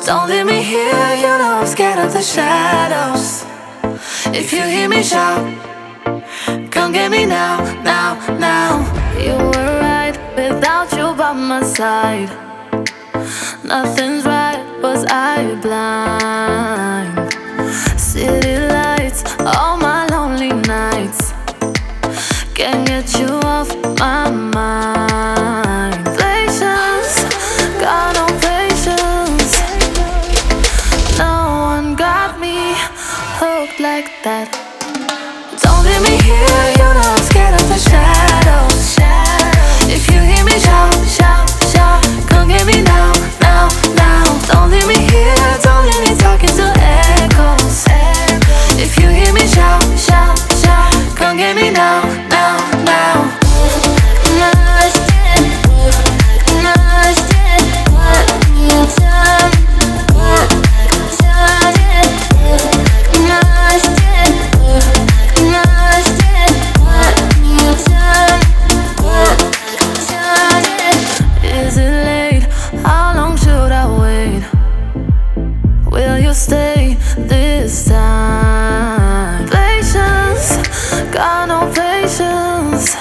Don't leave me here, you know I'm scared of the shadows. If you hear me shout, come get me now, now, now. You were right without you by my side. Nothing's right, was I blind? City lights, all my lonely nights. Can't get you off my mind. Patience, got no patience. No one got me hooked like that. Don't leave me here, you know I'm scared of the shadows. If you hear me shout, shout, shout, come get me now, now, now. Don't leave me here, don't leave me talking to echoes. If you hear me shout, shout, shout, come get me now, now, now. Is it late? How long should I wait? Will you stay this time? Patience, got no patience.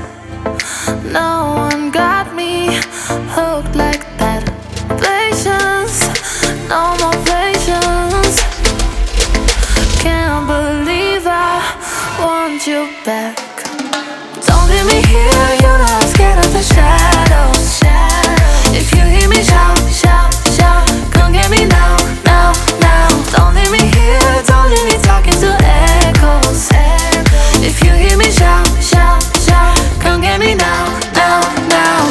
No one got me hooked like that. Patience, no more patience. Can't believe I want you back. Don't leave me here, you know I'm scared of the shadows. If you hear me shout, shout, shout, come get me now, now, now. Don't leave me here, don't leave me talking to echoes. If you hear me shout, shout, shout, come get me now, now, now.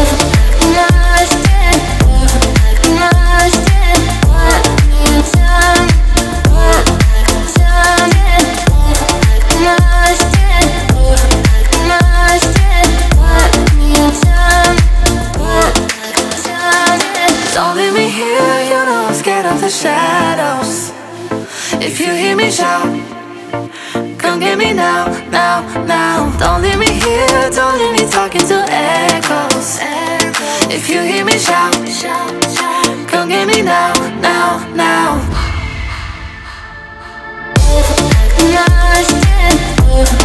Don't leave me here, you know I'm scared of the shadows. If you hear me shout, come get me now, now, now. Don't leave me here, don't leave me talking to echoes. If you hear me shout, shout, come get me now, now, now.